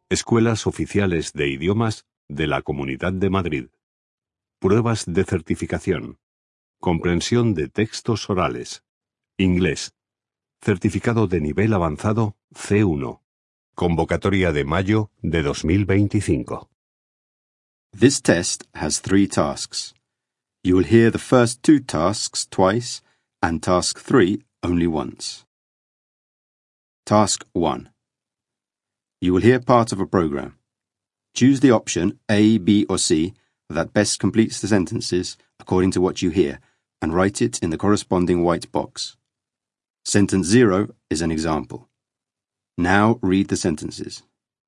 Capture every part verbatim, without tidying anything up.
Escuelas Oficiales de Idiomas de la Comunidad de Madrid. Pruebas de certificación. Comprensión de textos orales. Inglés. Certificado de nivel avanzado C uno. Convocatoria de mayo de dos mil veinticinco. This test has three tasks. You will hear the first two tasks twice and task three only once. Task one. You will hear part of a program. Choose the option A, B or C that best completes the sentences according to what you hear and write it in the corresponding white box. Sentence zero is an example. Now read the sentences.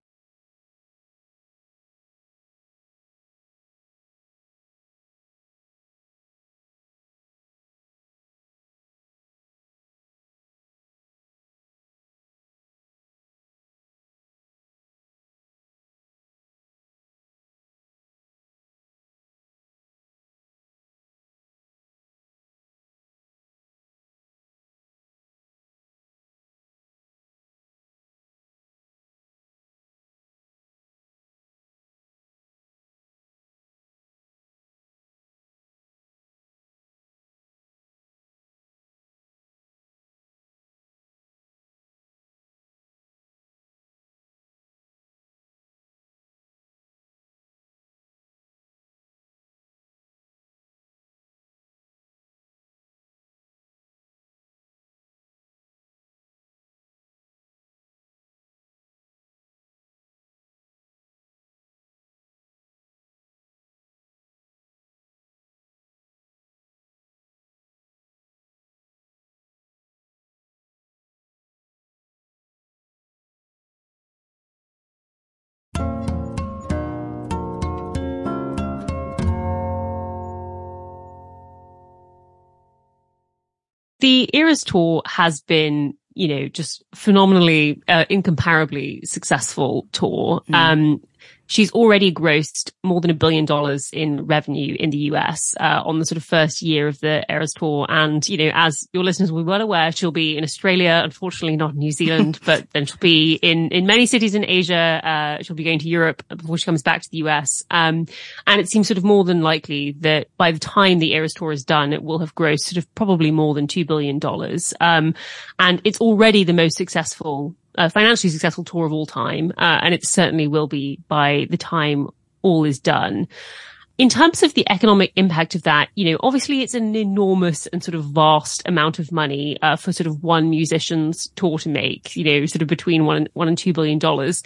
The Eras Tour has been, you know, just phenomenally, uh, incomparably successful tour. Mm. Um, she's already grossed more than a billion dollars in revenue in the U S, uh, on the sort of first year of the Eras Tour. And, you know, as your listeners will be well aware, she'll be in Australia, unfortunately not New Zealand, but then she'll be in, in many cities in Asia. Uh, she'll be going to Europe before she comes back to the U S. Um, and it seems sort of more than likely that by the time the Eras Tour is done, it will have grossed sort of probably more than two billion dollars. Um, and it's already the most successful Uh, financially successful tour of all time, uh, and it certainly will be by the time all is done. In terms of the economic impact of that, you know, obviously it's an enormous and sort of vast amount of money uh, for sort of one musician's tour to make, you know, sort of between one and, one and two billion dollars.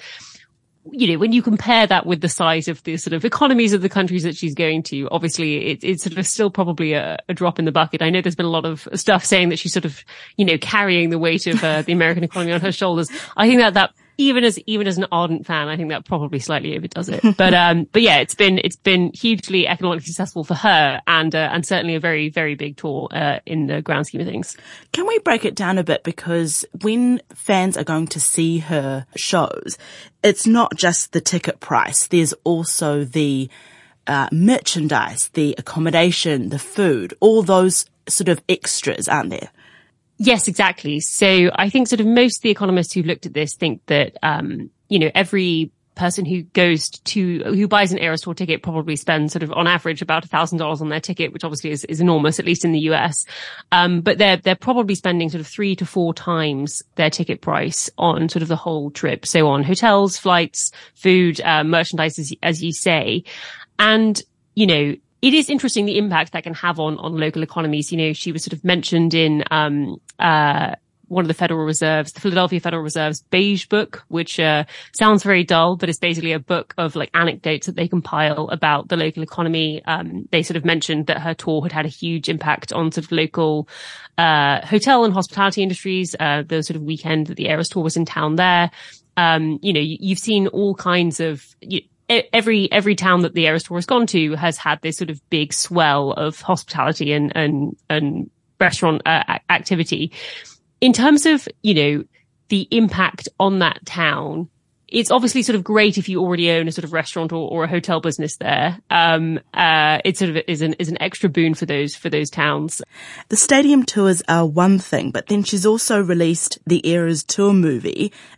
You know, when you compare that with the size of the sort of economies of the countries that she's going to, obviously it, it's sort of still probably a, a drop in the bucket. I know there's been a lot of stuff saying that she's sort of, you know, carrying the weight of uh, the American economy on her shoulders. I think that that even as even as an ardent fan, I think that probably slightly overdoes it. But um, but yeah, it's been it's been hugely economically successful for her, and uh, and certainly a very very big tour uh, in the grand scheme of things. Can we break it down a bit, because when fans are going to see her shows, it's not just the ticket price. There's also the uh, merchandise, the accommodation, the food, all those sort of extras, aren't there? Yes, exactly. So I think sort of most of the economists who've looked at this think that, um, you know, every person who goes to, who buys an Eras Tour ticket probably spends sort of on average about a thousand dollars on their ticket, which obviously is, is enormous, at least in the U S. Um, but they're, they're probably spending sort of three to four times their ticket price on sort of the whole trip. So on hotels, flights, food, uh, merchandise, as, as you say. And, you know, it is interesting the impact that can have on, on local economies. You know, she was sort of mentioned in, um, uh, one of the Federal Reserve's, the Philadelphia Federal Reserve's beige book, which, uh, sounds very dull, but it's basically a book of like anecdotes that they compile about the local economy. Um, they sort of mentioned that her tour had had a huge impact on sort of local, uh, hotel and hospitality industries, uh, the sort of weekend that the Eras Tour was in town there. Um, you know, you, you've seen all kinds of, you, Every, every town that the Eras Tour has gone to has had this sort of big swell of hospitality and, and, and restaurant uh, activity. In terms of, you know, the impact on that town, it's obviously sort of great if you already own a sort of restaurant or, or a hotel business there. Um, uh, it sort of is an, is an extra boon for those, for those towns. The stadium tours are one thing, but then she's also released the Eras Tour movie.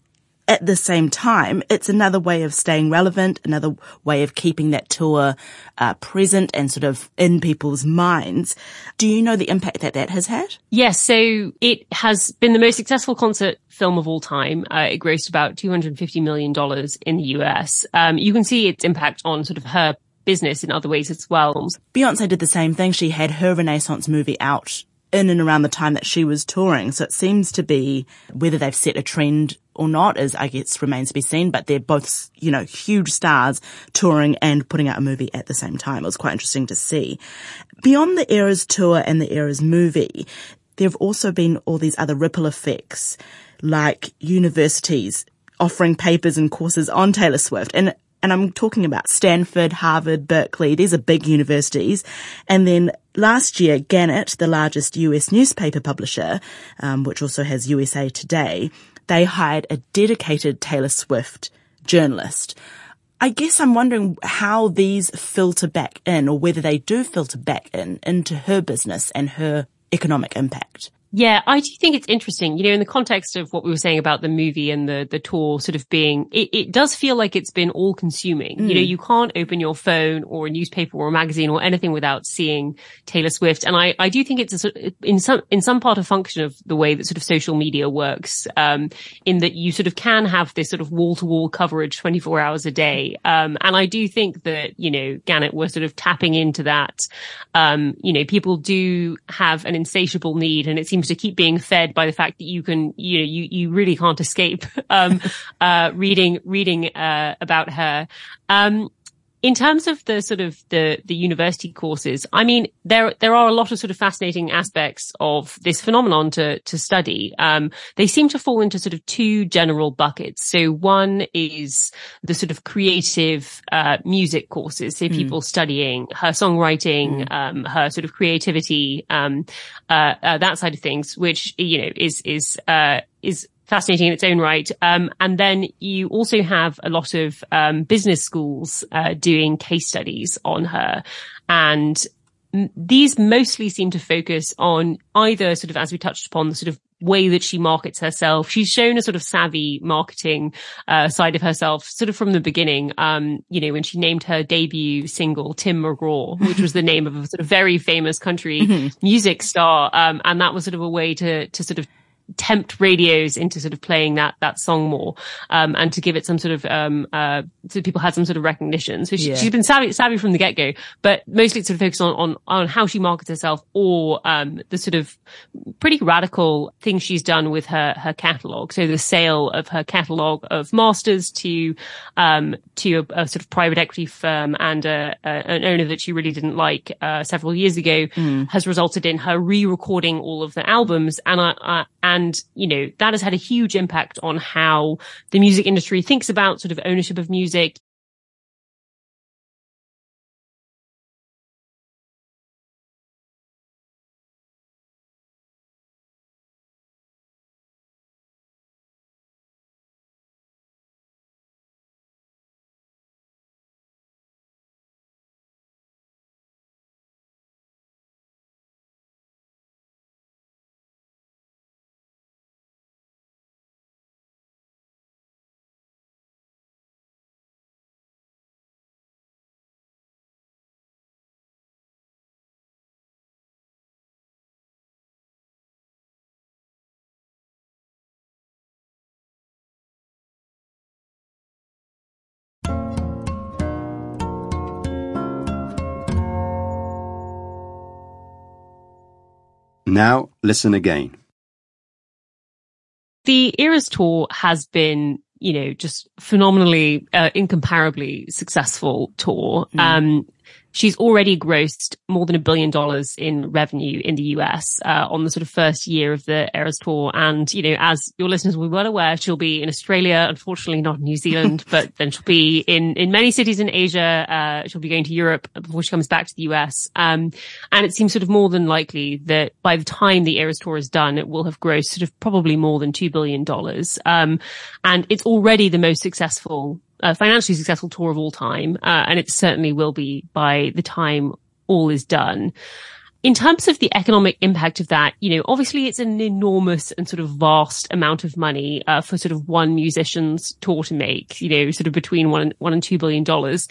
at the same time, it's another way of staying relevant, another way of keeping that tour uh, present and sort of in people's minds. Do you know the impact that that has had? Yes, so it has been the most successful concert film of all time. Uh, it grossed about two hundred fifty million dollars in the U S. Um, you can see its impact on sort of her business in other ways as well. Beyonce did the same thing. She had her Renaissance movie out in and around the time that she was touring. So it seems to be, whether they've set a trend or not is, I guess, remains to be seen, but they're both, you know, huge stars touring and putting out a movie at the same time. It was quite interesting to see. Beyond the Eras tour and the Eras movie, there have also been all these other ripple effects, like universities offering papers and courses on Taylor Swift. And And I'm talking about Stanford, Harvard, Berkeley. These are big universities. And then last year, Gannett, the largest U S newspaper publisher, um, which also has U S A Today, they hired a dedicated Taylor Swift journalist. I guess I'm wondering how these filter back in, or whether they do filter back in, into her business and her economic impact. Yeah, I do think it's interesting, you know, in the context of what we were saying about the movie and the, the tour sort of being, it, it does feel like it's been all consuming. Mm. You know, you can't open your phone or a newspaper or a magazine or anything without seeing Taylor Swift. And I, I do think it's a sort of, in some, in some part a function of the way that sort of social media works, um, in that you sort of can have this sort of wall to wall coverage twenty-four hours a day. Um, and I do think that, you know, Gannett were sort of tapping into that. Um, you know, people do have an insatiable need, and it seems to keep being fed by the fact that you can, you know, you, you really can't escape, um, uh, reading, reading, uh, about her. Um, in terms of the sort of the, the university courses, I mean, there, there are a lot of sort of fascinating aspects of this phenomenon to, to study. Um, they seem to fall into sort of two general buckets. So one is the sort of creative, uh, music courses. So mm. people studying her songwriting, mm. um, her sort of creativity, um, uh, uh, that side of things, which, you know, is, is, uh, is, fascinating in its own right. Um, and then you also have a lot of um, business schools uh, doing case studies on her. And m- these mostly seem to focus on either sort of, as we touched upon, the sort of way that she markets herself. She's shown a sort of savvy marketing uh, side of herself sort of from the beginning. Um, you know, when she named her debut single Tim McGraw, which was the name of a sort of very famous country mm-hmm. music star. Um, and that was sort of a way to, to sort of tempt radios into sort of playing that, that song more, um, and to give it some sort of, um, uh, so people had some sort of recognition. So she, yeah. she's been savvy, savvy from the get-go, but mostly it's sort of focused on, on, on how she markets herself, or, um, the sort of pretty radical things she's done with her, her catalog. So the sale of her catalog of masters to, um, to a, a sort of private equity firm and, a, a, an owner that she really didn't like, uh, several years ago mm. has resulted in her re-recording all of the albums. And I, I And, you know, that has had a huge impact on how the music industry thinks about sort of ownership of music. Now listen again. The Eras tour has been, you know, just phenomenally, uh, incomparably successful tour. Mm. Um, she's already grossed more than a billion dollars in revenue in the U S, uh, on the sort of first year of the Eras tour. And, you know, as your listeners will be well aware, she'll be in Australia, unfortunately not New Zealand, but then she'll be in, in many cities in Asia. Uh, she'll be going to Europe before she comes back to the U S. Um, and it seems sort of more than likely that by the time the Eras tour is done, it will have grossed sort of probably more than two billion dollars. Um, and it's already the most successful Uh, financially successful tour of all time, uh, and it certainly will be by the time all is done. in terms of the economic impact of that, you know, obviously it's an enormous and sort of vast amount of money uh, for sort of one musician's tour to make, you know, sort of between one and one and two billion dollars.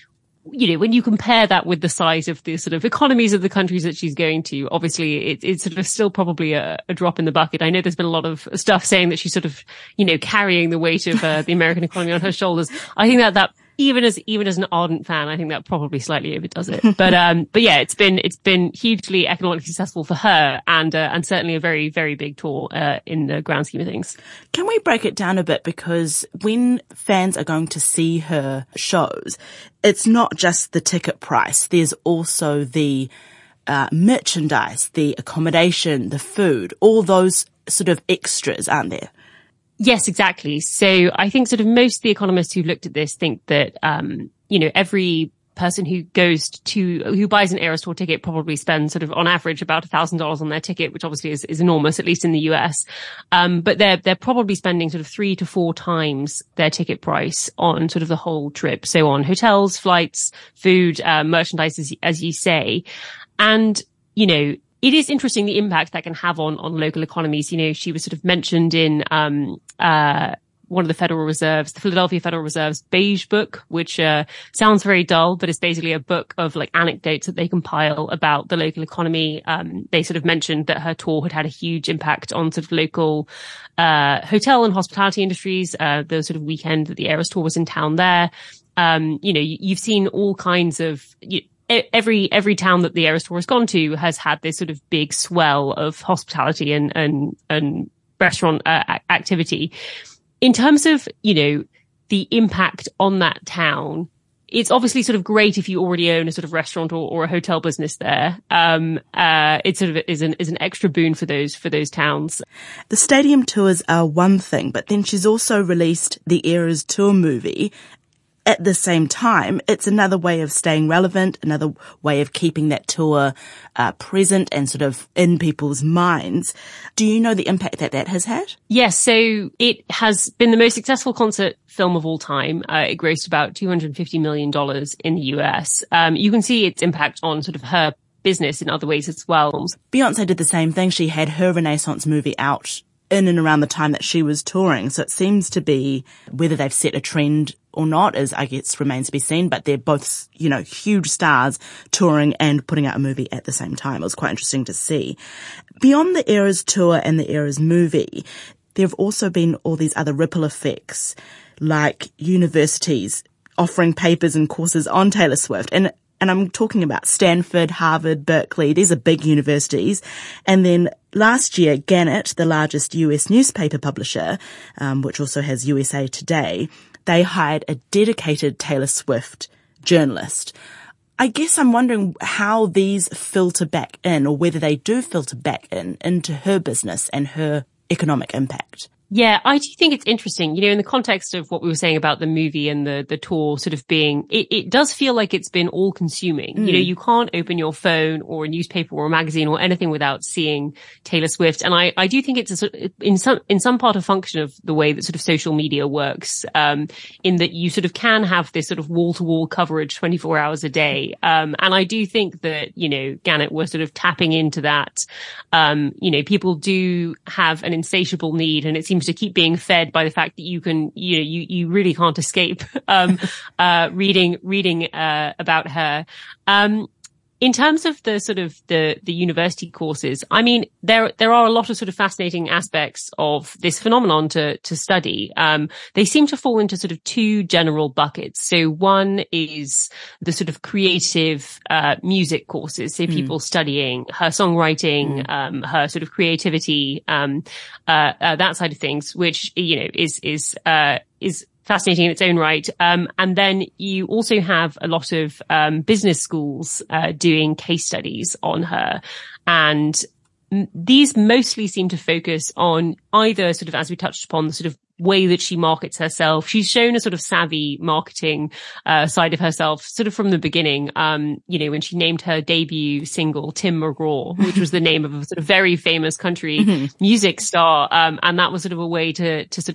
You know, when you compare that with the size of the sort of economies of the countries that she's going to, obviously it, it's sort of still probably a, a drop in the bucket. I know there's been a lot of stuff saying that she's sort of, you know, carrying the weight of uh, the American economy on her shoulders. I think that that even as even as an ardent fan, I think that probably slightly overdoes it. But um, but yeah, it's been it's been hugely economically successful for her, and uh, and certainly a very very big tour uh, in the grand scheme of things. Can we break it down a bit, because when fans are going to see her shows, it's not just the ticket price. There's also the uh, merchandise, the accommodation, the food, all those sort of extras, aren't there? Yes, exactly. So I think sort of most of the economists who've looked at this think that, um, you know, every person who goes to, who buys an Eras Tour ticket probably spends sort of on average about a thousand dollars on their ticket, which obviously is, is enormous, at least in the U S. Um, but they're, they're probably spending sort of three to four times their ticket price on sort of the whole trip. So on hotels, flights, food, uh, merchandise, as, as you say. And, you know, it is interesting the impact that can have on, on local economies. You know, she was sort of mentioned in, um, uh, one of the Federal Reserve's, the Philadelphia Federal Reserve's Beige Book, which, uh, sounds very dull, but it's basically a book of like anecdotes that they compile about the local economy. Um, they sort of mentioned that her tour had had a huge impact on sort of local, uh, hotel and hospitality industries, uh, the sort of weekend that the Eras Tour was in town there. Um, you know, you, you've seen all kinds of, you, Every, every town that the Eras Tour has gone to has had this sort of big swell of hospitality and, and, and restaurant uh, activity. In terms of, you know, the impact on that town, it's obviously sort of great if you already own a sort of restaurant or, or a hotel business there. Um, uh, it sort of is an, is an extra boon for those, for those towns. The stadium tours are one thing, but then she's also released the Eras Tour movie. At the same time, it's another way of staying relevant, another way of keeping that tour uh, present and sort of in people's minds. Do you know the impact that that has had? Yes, so it has been the most successful concert film of all time. Uh, it grossed about two hundred fifty million dollars in the U S. Um, you can see its impact on sort of her business in other ways as well. Beyonce did the same thing. She had her Renaissance movie out in and around the time that she was touring. So it seems to be, whether they've set a trend or not, is, I guess, remains to be seen, but they're both, you know, huge stars touring and putting out a movie at the same time. It was quite interesting to see. Beyond the Eras Tour and the Eras movie, there have also been all these other ripple effects, like universities offering papers and courses on Taylor Swift. And And I'm talking about Stanford, Harvard, Berkeley. These are big universities. And then last year, Gannett, the largest U S newspaper publisher, um, which also has U S A Today, they hired a dedicated Taylor Swift journalist. I guess I'm wondering how these filter back in, or whether they do filter back in, into her business and her economic impact. Yeah, I do think it's interesting, you know, in the context of what we were saying about the movie and the, the tour sort of being, it, it does feel like it's been all consuming. Mm. You know, you can't open your phone or a newspaper or a magazine or anything without seeing Taylor Swift. And I, I do think it's a sort of, in some, in some part a function of the way that sort of social media works, um, in that you sort of can have this sort of wall to wall coverage twenty-four hours a day. Um, and I do think that, you know, Gannett were sort of tapping into that. Um, you know, people do have an insatiable need, and it seems to keep being fed by the fact that you can, you know, you, you really can't escape, um, uh, reading, reading, uh, about her. Um, in terms of the sort of the, the university courses, I mean, there, there are a lot of sort of fascinating aspects of this phenomenon to, to study. Um, they seem to fall into sort of two general buckets. So one is the sort of creative, uh, music courses. So mm. people studying her songwriting, mm. um, her sort of creativity, um, uh, uh, that side of things, which, you know, is, is, uh, is, fascinating in its own right. Um, and then you also have a lot of um, business schools uh, doing case studies on her. And m- these mostly seem to focus on either sort of, as we touched upon, the sort of way that she markets herself. She's shown a sort of savvy marketing uh, side of herself sort of from the beginning. Um, you know, when she named her debut single Tim McGraw, which was the name of a sort of very famous country mm-hmm. music star. Um, and that was sort of a way to, to sort of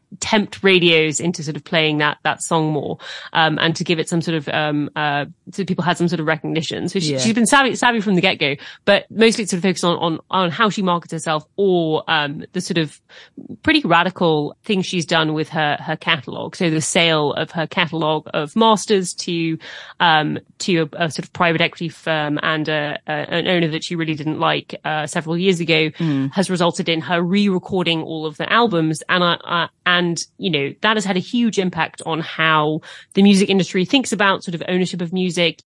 tempt radios into sort of playing that that song more, um, and to give it some sort of um, uh, so people had some sort of recognition. So she, Yeah. she's been savvy savvy from the get go, but mostly it's sort of focused on on on how she markets herself, or um, the sort of pretty radical things she's done with her her catalog. So the sale of her catalog of masters to um, to a, a sort of private equity firm and a, a, an owner that she really didn't like uh, several years ago mm. has resulted in her re-recording all of the albums, and I, I and you know that has had a huge impact on how the music industry thinks about sort of ownership of music.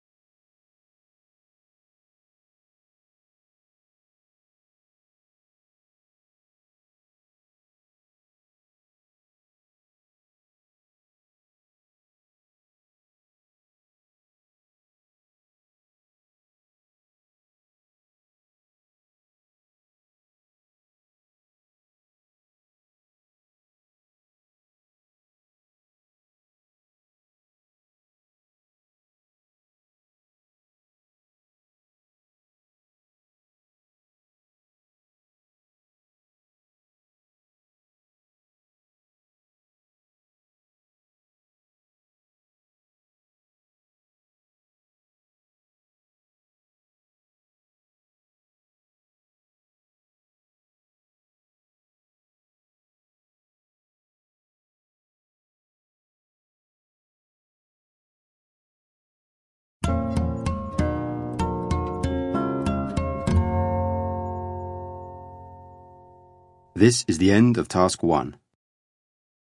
This is the end of task one.